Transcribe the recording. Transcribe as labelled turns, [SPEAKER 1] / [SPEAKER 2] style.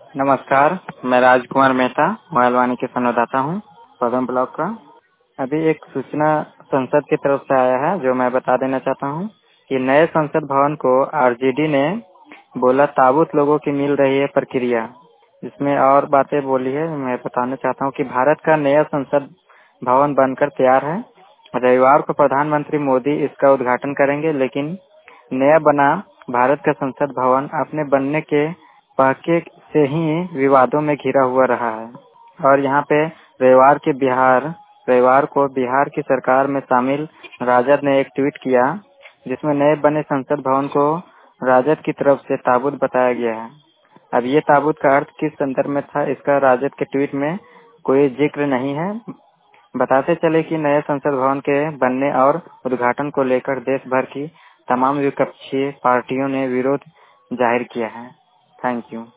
[SPEAKER 1] नमस्कार, मैं राजकुमार मेहता मोहलवानी के संवाददाता हूँ पदम ब्लॉक का। अभी एक सूचना संसद की तरफ से आया है जो मैं बता देना चाहता हूँ कि नए संसद भवन को आरजेडी ने बोला ताबूत लोगों की मिल रही है प्रक्रिया। इसमें और बातें बोली है। मैं बताना चाहता हूँ कि भारत का नया संसद भवन बनकर तैयार है। रविवार को प्रधानमंत्री मोदी इसका उद्घाटन करेंगे, लेकिन नया बना भारत का संसद भवन अपने बनने के पहले से ही विवादों में घिरा हुआ रहा है। और यहाँ पे रविवार को बिहार की सरकार में शामिल राजद ने एक ट्वीट किया जिसमें नए बने संसद भवन को राजद की तरफ से ताबूत बताया गया है। अब ये ताबूत का अर्थ किस संदर्भ में था, इसका राजद के ट्वीट में कोई जिक्र नहीं है। बताते चले कि नए संसद भवन के बनने और उद्घाटन को लेकर देश भर की तमाम विपक्षी पार्टियों ने विरोध जाहिर किया है। Thank you.